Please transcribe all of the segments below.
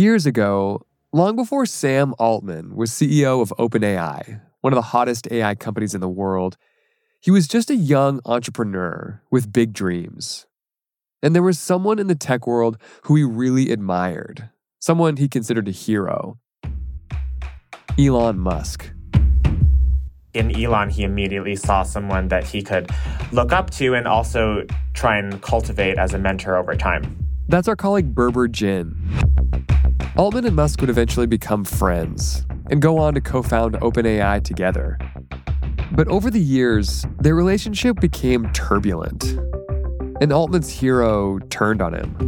Years ago, long before Sam Altman was CEO of OpenAI, one of the hottest AI companies in the world, he was just a young entrepreneur with big dreams. And there was someone in the tech world who he really admired, someone he considered a hero: Elon Musk. In Elon, he immediately saw someone that he could look up to and also try and cultivate as a mentor over time. That's our colleague Berber Jin. Altman and Musk would eventually become friends and go on to co-found OpenAI together. But over the years, their relationship became turbulent, and Altman's hero turned on him.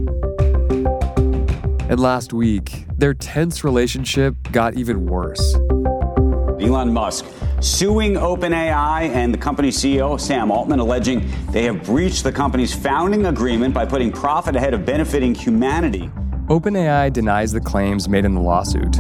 And last week, their tense relationship got even worse. Elon Musk suing OpenAI and the company's CEO, Sam Altman, alleging they have breached the company's founding agreement by putting profit ahead of benefiting humanity. OpenAI denies the claims made in the lawsuit.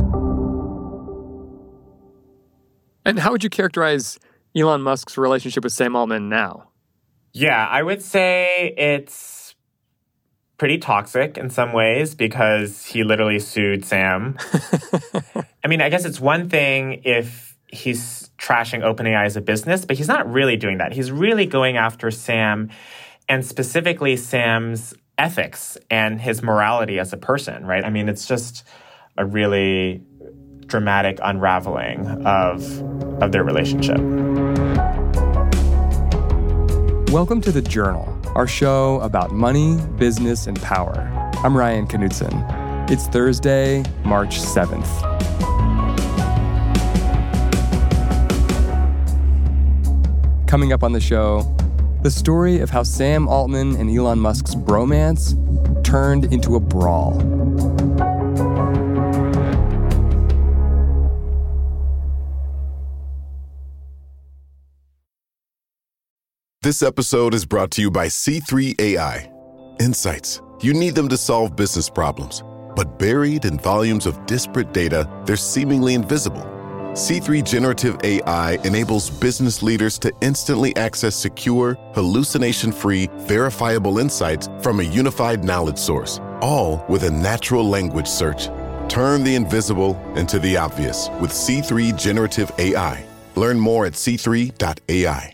And how would you characterize Elon Musk's relationship with Sam Altman now? Yeah, I would say it's pretty toxic in some ways because he literally sued Sam. I mean, I guess it's one thing if he's trashing OpenAI as a business, but he's not really doing that. He's really going after Sam, and specifically Sam's ethics and his morality as a person, right? I mean, it's just a really dramatic unraveling of their relationship. Welcome to The Journal, our show about money, business, and power. I'm Ryan Knutson. It's Thursday, March 7th. Coming up on the show, the story of how Sam Altman and Elon Musk's bromance turned into a brawl. This episode is brought to you by C3 AI. Insights. You need them to solve business problems. But buried in volumes of disparate data, they're seemingly invisible. C3 Generative AI enables business leaders to instantly access secure, hallucination-free, verifiable insights from a unified knowledge source, all with a natural language search. Turn the invisible into the obvious with C3 Generative AI. Learn more at c3.ai.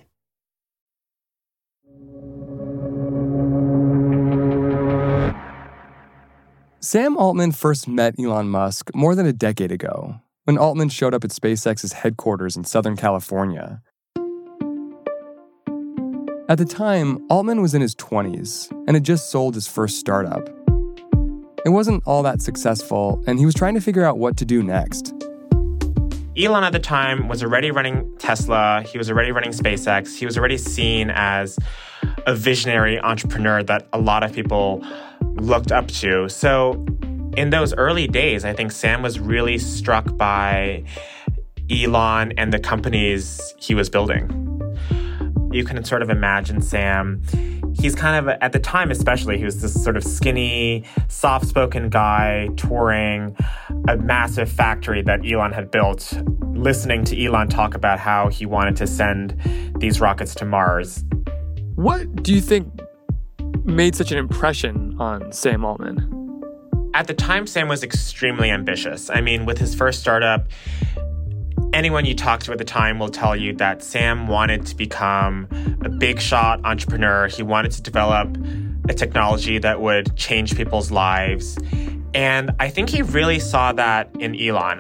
Sam Altman first met Elon Musk more than a decade ago, when Altman showed up at SpaceX's headquarters in Southern California. At the time, Altman was in his 20s and had just sold his first startup. It wasn't all that successful, and he was trying to figure out what to do next. Elon at the time was already running Tesla. He was already running SpaceX. He was already seen as a visionary entrepreneur that a lot of people looked up to. So in those early days, I think Sam was really struck by Elon and the companies he was building. You can sort of imagine Sam. He's kind of, at the time especially, he was this sort of skinny, soft-spoken guy touring a massive factory that Elon had built, listening to Elon talk about how he wanted to send these rockets to Mars. What do you think made such an impression on Sam Altman? At the time, Sam was extremely ambitious. I mean, with his first startup, anyone you talk to at the time will tell you that Sam wanted to become a big shot entrepreneur. He wanted to develop a technology that would change people's lives. And I think he really saw that in Elon.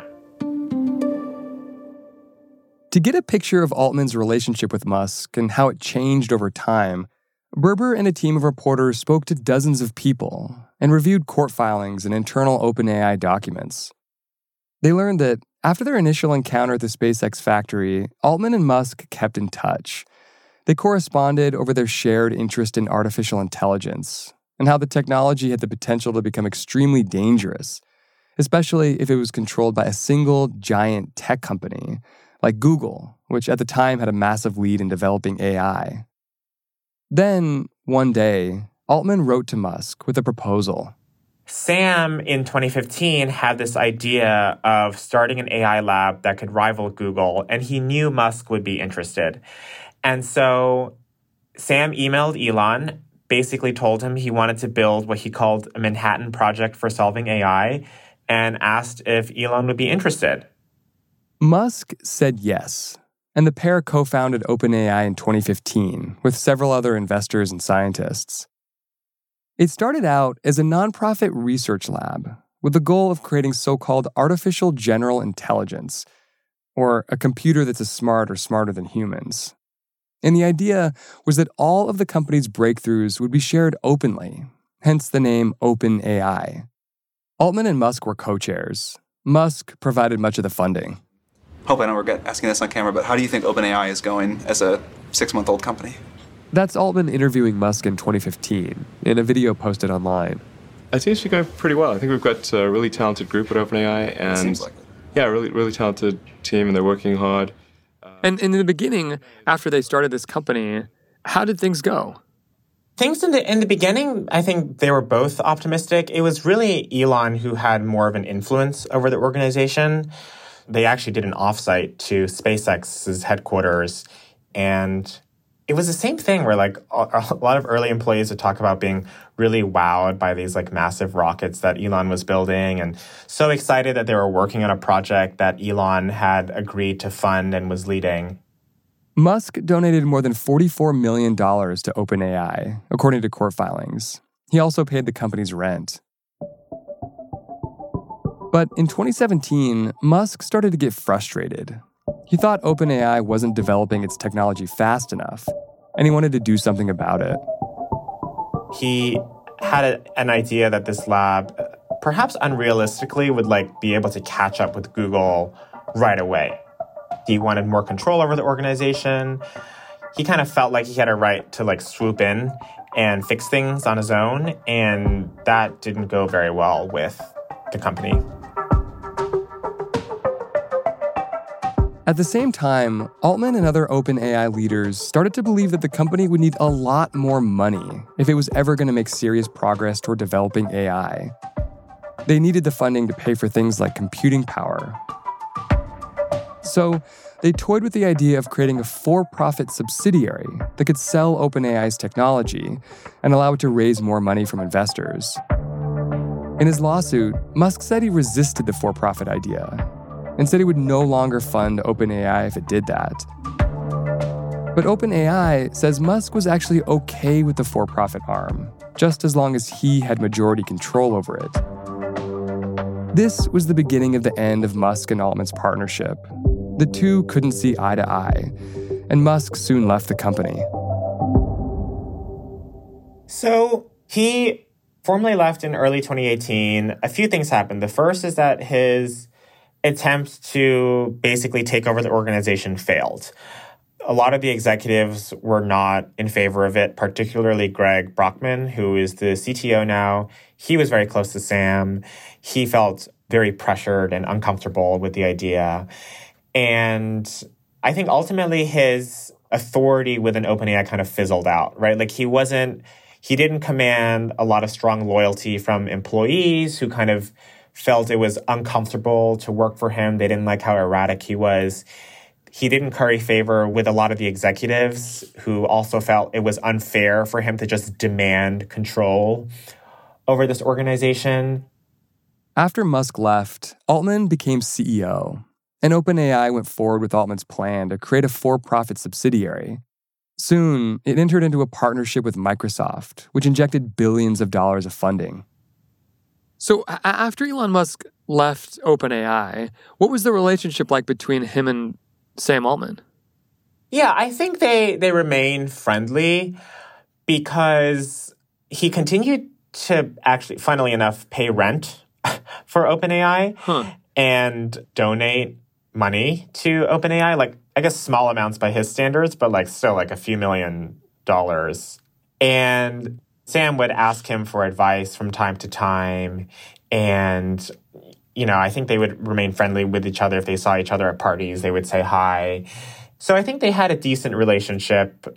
To get a picture of Altman's relationship with Musk and how it changed over time, Berber and a team of reporters spoke to dozens of people and reviewed court filings and internal OpenAI documents. They learned that after their initial encounter at the SpaceX factory, Altman and Musk kept in touch. They corresponded over their shared interest in artificial intelligence and how the technology had the potential to become extremely dangerous, especially if it was controlled by a single giant tech company like Google, which at the time had a massive lead in developing AI. Then, one day, Altman wrote to Musk with a proposal. Sam, in 2015, had this idea of starting an AI lab that could rival Google, and he knew Musk would be interested. And so Sam emailed Elon, basically told him he wanted to build what he called a Manhattan Project for solving AI. and asked if Elon would be interested. Musk said yes, and the pair co-founded OpenAI in 2015 with several other investors and scientists. It started out as a nonprofit research lab with the goal of creating so-called artificial general intelligence, or a computer that's as smart or smarter than humans. And the idea was that all of the company's breakthroughs would be shared openly, hence the name OpenAI. Altman and Musk were co-chairs. Musk provided much of the funding. Hope I know we're asking this on camera, but how do you think OpenAI is going as a 6-month-old company? That's Altman interviewing Musk in 2015 in a video posted online. It seems to be going pretty well. I think we've got a really talented group at OpenAI, and it seems like it. Yeah, really talented team, and they're working hard. And in the beginning, after they started this company, how did things go? Things in the beginning, I think they were both optimistic. It was really Elon who had more of an influence over the organization. They actually did an offsite to SpaceX's headquarters, and it was the same thing where like a lot of early employees would talk about being really wowed by these like massive rockets that Elon was building, and so excited that they were working on a project that Elon had agreed to fund and was leading. Musk donated more than $44 million to OpenAI, according to court filings. He also paid the company's rent. But in 2017, Musk started to get frustrated. He thought OpenAI wasn't developing its technology fast enough, and he wanted to do something about it. He had an idea that this lab, perhaps unrealistically, would like be able to catch up with Google right away. He wanted more control over the organization. He kind of felt like he had a right to like swoop in and fix things on his own, and that didn't go very well with the company. At the same time, Altman and other OpenAI leaders started to believe that the company would need a lot more money if it was ever going to make serious progress toward developing AI. They needed the funding to pay for things like computing power. So they toyed with the idea of creating a for-profit subsidiary that could sell OpenAI's technology and allow it to raise more money from investors. In his lawsuit, Musk said he resisted the for-profit idea and said he would no longer fund OpenAI if it did that. But OpenAI says Musk was actually okay with the for-profit arm, just as long as he had majority control over it. This was the beginning of the end of Musk and Altman's partnership. The two couldn't see eye to eye, and Musk soon left the company. So he formally left in early 2018. A few things happened. The first is that his attempt to basically take over the organization failed. A lot of the executives were not in favor of it, particularly Greg Brockman, who is the CTO now. He was very close to Sam. He felt very pressured and uncomfortable with the idea. And I think ultimately his authority within OpenAI kind of fizzled out, right? Like he didn't command a lot of strong loyalty from employees who kind of felt it was uncomfortable to work for him. They didn't like how erratic he was. He didn't curry favor with a lot of the executives who also felt it was unfair for him to just demand control over this organization. After Musk left, Altman became CEO, and OpenAI went forward with Altman's plan to create a for-profit subsidiary. Soon, it entered into a partnership with Microsoft, which injected billions of dollars of funding. So after Elon Musk left OpenAI, what was the relationship like between him and Sam Altman? Yeah, I think they remained friendly because he continued to actually, funnily enough, pay rent for OpenAI and donate money to OpenAI, like I guess small amounts by his standards, but like still like a few $1 million. And Sam would ask him for advice from time to time. And, you know, I think they would remain friendly with each other. If they saw each other at parties, they would say hi. So I think they had a decent relationship.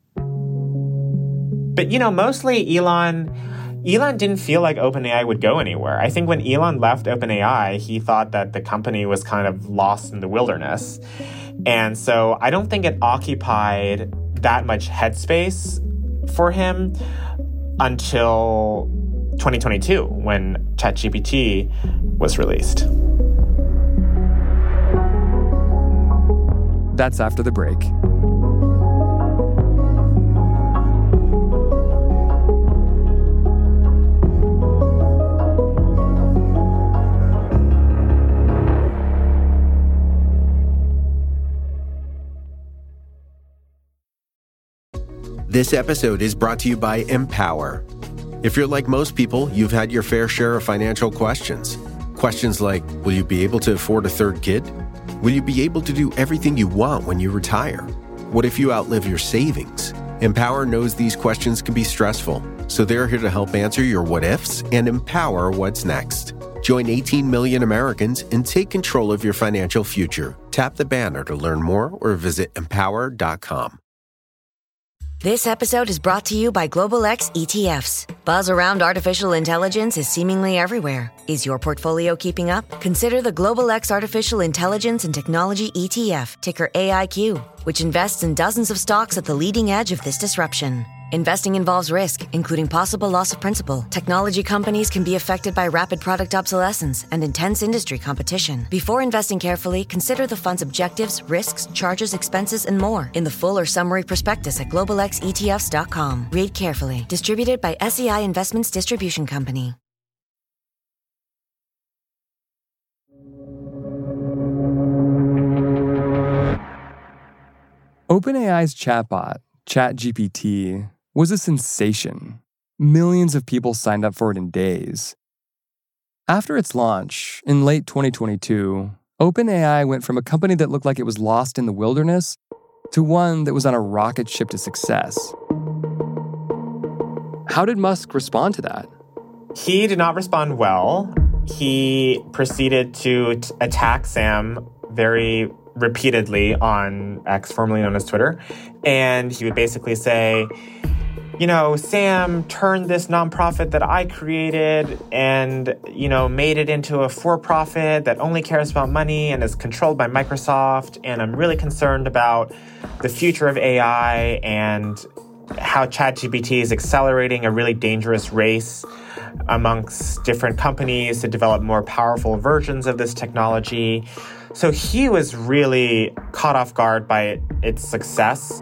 But, you know, mostly Elon didn't feel like OpenAI would go anywhere. I think when Elon left OpenAI, he thought that the company was kind of lost in the wilderness. And so I don't think it occupied that much headspace for him until 2022 when ChatGPT was released. That's after the break. This episode is brought to you by Empower. If you're like most people, you've had your fair share of financial questions. Questions like, will you be able to afford a third kid? Will you be able to do everything you want when you retire? What if you outlive your savings? Empower knows these questions can be stressful, so they're here to help answer your what ifs and empower what's next. Join 18 million Americans and take control of your financial future. Tap the banner to learn more or visit empower.com. This episode is brought to you by Global X ETFs. Buzz around artificial intelligence is seemingly everywhere. Is your portfolio keeping up? Consider the Global X Artificial Intelligence and Technology ETF, ticker AIQ, which invests in dozens of stocks at the leading edge of this disruption. Investing involves risk, including possible loss of principal. Technology companies can be affected by rapid product obsolescence and intense industry competition. Before investing carefully, consider the fund's objectives, risks, charges, expenses, and more in the full or summary prospectus at globalxetfs.com. Read carefully. Distributed by SEI Investments Distribution Company. OpenAI's chatbot, ChatGPT, was a sensation. Millions of people signed up for it in days. After its launch, in late 2022, OpenAI went from a company that looked like it was lost in the wilderness to one that was on a rocket ship to success. How did Musk respond to that? He did not respond well. He proceeded to attack Sam very repeatedly on X, formerly known as Twitter. And he would basically say, you know, Sam turned this nonprofit that I created and, you know, made it into a for-profit that only cares about money and is controlled by Microsoft. And I'm really concerned about the future of AI and how ChatGPT is accelerating a really dangerous race amongst different companies to develop more powerful versions of this technology. So he was really caught off guard by its success.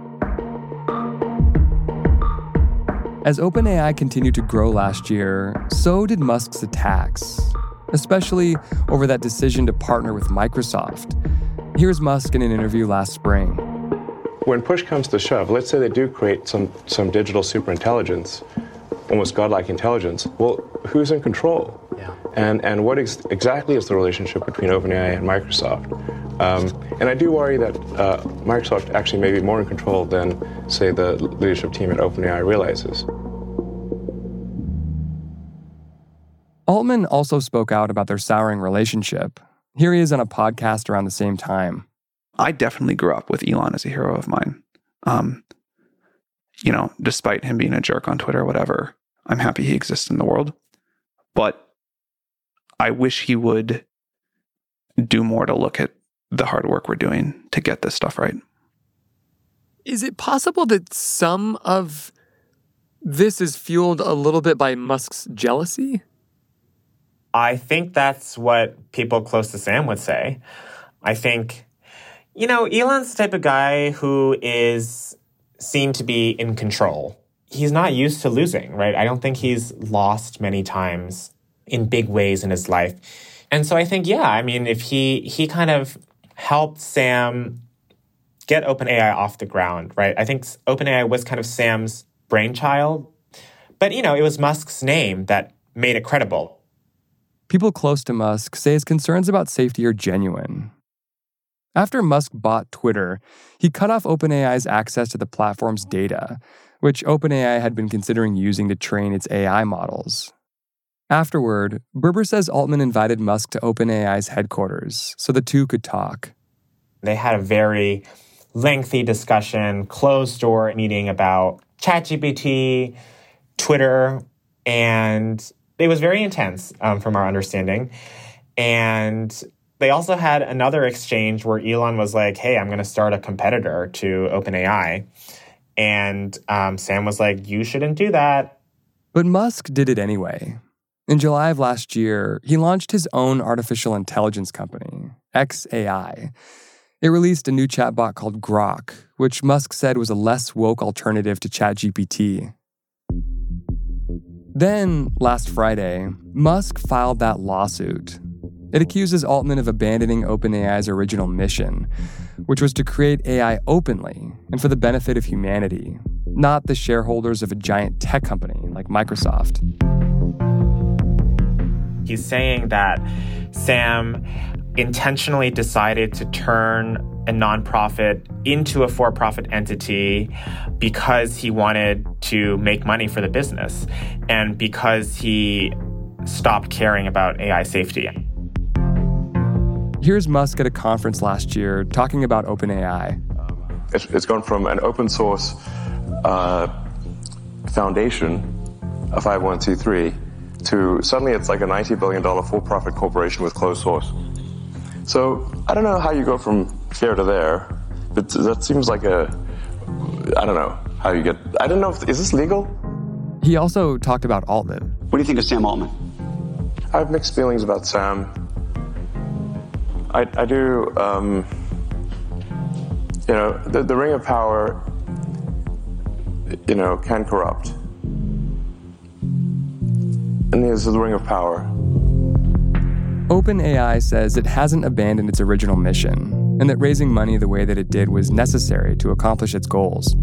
As OpenAI continued to grow last year, so did Musk's attacks, especially over that decision to partner with Microsoft. Here's Musk in an interview last spring. When push comes to shove, let's say they do create some digital superintelligence, almost godlike intelligence. Well, who's in control? Yeah. And what exactly is the relationship between OpenAI and Microsoft? And I do worry that Microsoft actually may be more in control than, say, the leadership team at OpenAI realizes. Altman also spoke out about their souring relationship. Here he is on a podcast around the same time. I definitely grew up with Elon as a hero of mine. You know, despite him being a jerk on Twitter or whatever, I'm happy he exists in the world. But I wish he would do more to look at the hard work we're doing to get this stuff right. Is it possible that some of this is fueled a little bit by Musk's jealousy? I think that's what people close to Sam would say. I think, you know, Elon's the type of guy who is seen to be in control. He's not used to losing, right? I don't think he's lost many times in big ways in his life. And so I think, yeah, I mean, if he kind of helped Sam get OpenAI off the ground, right? I think OpenAI was kind of Sam's brainchild. But, you know, it was Musk's name that made it credible. People close to Musk say his concerns about safety are genuine. After Musk bought Twitter, he cut off OpenAI's access to the platform's data, which OpenAI had been considering using to train its AI models. Afterward, Berber says Altman invited Musk to OpenAI's headquarters so the two could talk. They had a very lengthy discussion, closed-door meeting about ChatGPT, Twitter, and it was very intense from our understanding. And they also had another exchange where Elon was like, hey, I'm going to start a competitor to OpenAI. And Sam was like, you shouldn't do that. But Musk did it anyway. In July of last year, he launched his own artificial intelligence company, xAI. It released a new chatbot called Grok, which Musk said was a less woke alternative to ChatGPT. Then, last Friday, Musk filed that lawsuit. It accuses Altman of abandoning OpenAI's original mission, which was to create AI openly and for the benefit of humanity, not the shareholders of a giant tech company like Microsoft. He's saying that Sam intentionally decided to turn a nonprofit into a for-profit entity because he wanted to make money for the business and because he stopped caring about AI safety. Here's Musk at a conference last year talking about OpenAI. It's gone from an open source foundation, a 501c3, to suddenly it's like a $90 billion for-profit corporation with closed source. So I don't know how you go from here to there, but that seems like I don't know how you get, I don't know, is this legal? He also talked about Altman. What do you think of Sam Altman? I have mixed feelings about Sam. I do, the ring of power, can corrupt. And this is the ring of power. OpenAI says it hasn't abandoned its original mission, and that raising money the way that it did was necessary to accomplish its goals.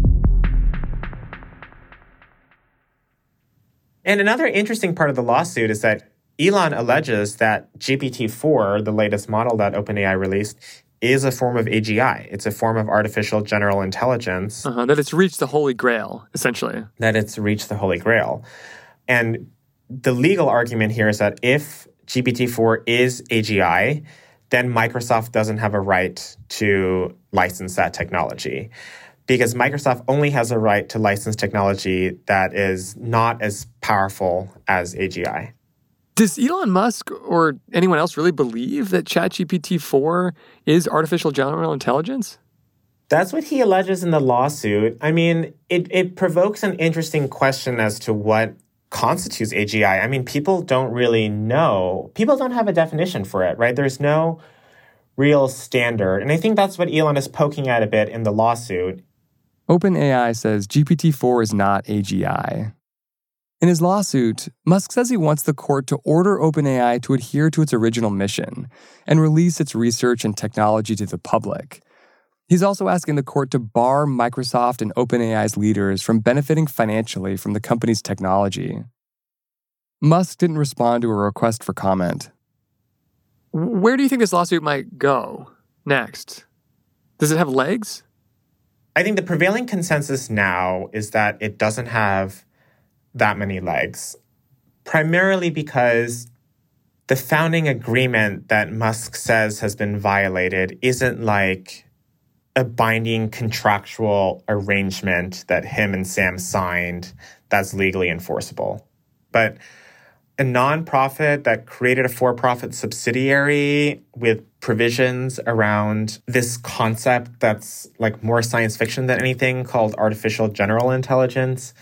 And another interesting part of the lawsuit is that Elon alleges that GPT-4, the latest model that OpenAI released, is a form of AGI. It's a form of artificial general intelligence. That it's reached the Holy Grail, essentially. That it's reached the Holy Grail. And the legal argument here is that if GPT-4 is AGI, then Microsoft doesn't have a right to license that technology. Because Microsoft only has a right to license technology that is not as powerful as AGI. Does Elon Musk or anyone else really believe that ChatGPT-4 is artificial general intelligence? That's what he alleges in the lawsuit. I mean, it provokes an interesting question as to what constitutes AGI. I mean, people don't really know. People don't have a definition for it, right? There's no real standard. And I think that's what Elon is poking at a bit in the lawsuit. OpenAI says GPT-4 is not AGI. In his lawsuit, Musk says he wants the court to order OpenAI to adhere to its original mission and release its research and technology to the public. He's also asking the court to bar Microsoft and OpenAI's leaders from benefiting financially from the company's technology. Musk didn't respond to a request for comment. Where do you think this lawsuit might go next? Does it have legs? I think the prevailing consensus now is that it doesn't have that many legs, primarily because the founding agreement that Musk says has been violated isn't like a binding contractual arrangement that him and Sam signed that's legally enforceable. But a nonprofit that created a for-profit subsidiary with provisions around this concept that's like more science fiction than anything called artificial general intelligence.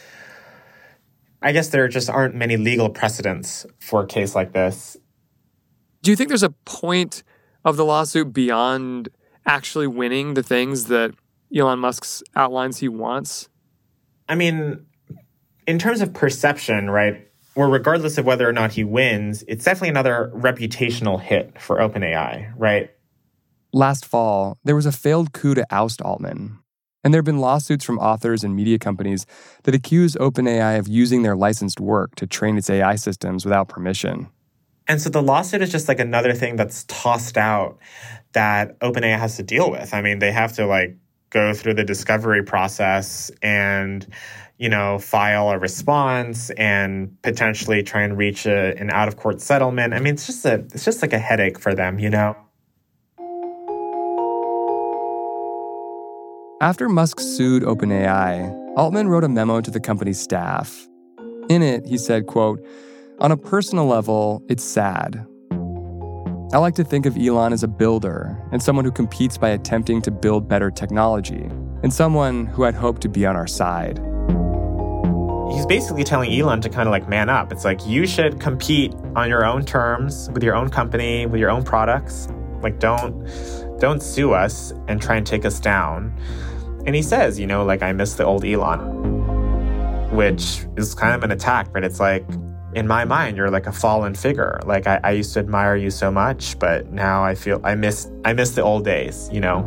I guess there just aren't many legal precedents for a case like this. Do you think there's a point of the lawsuit beyond actually winning the things that Elon Musk outlines he wants? I mean, in terms of perception, right, or regardless of whether or not he wins, it's definitely another reputational hit for OpenAI, right? Last fall, there was a failed coup to oust Altman. And there have been lawsuits from authors and media companies that accuse OpenAI of using their licensed work to train its AI systems without permission. And so the lawsuit is just like another thing that's tossed out that OpenAI has to deal with. I mean, they have to like go through the discovery process and, file a response and potentially try and reach an out-of-court settlement. I mean, it's just like a headache for them, After Musk sued OpenAI, Altman wrote a memo to the company's staff. In it, he said, quote, "On a personal level, it's sad. I like to think of Elon as a builder and someone who competes by attempting to build better technology, and someone who I'd hoped to be on our side." he's basically telling Elon to kind of like man up. It's like, you should compete on your own terms with your own company, with your own products. Like, don't sue us and try and take us down. And he says, like, I miss the old Elon, which is kind of an attack, but it's like, in my mind, you're like a fallen figure. Like, I used to admire you so much, but now I feel I miss the old days,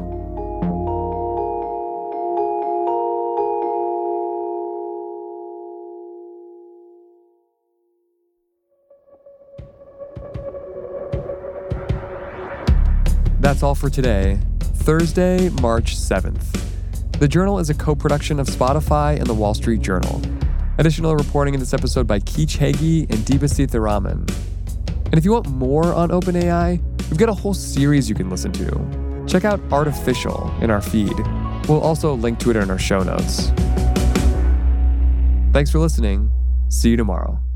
That's all for today, Thursday, March 7th. The Journal is a co-production of Spotify and The Wall Street Journal. Additional reporting in this episode by Keech Hagee and Deepasith Raman. And if you want more on OpenAI, we've got a whole series you can listen to. Check out Artificial in our feed. We'll also link to it in our show notes. Thanks for listening. See you tomorrow.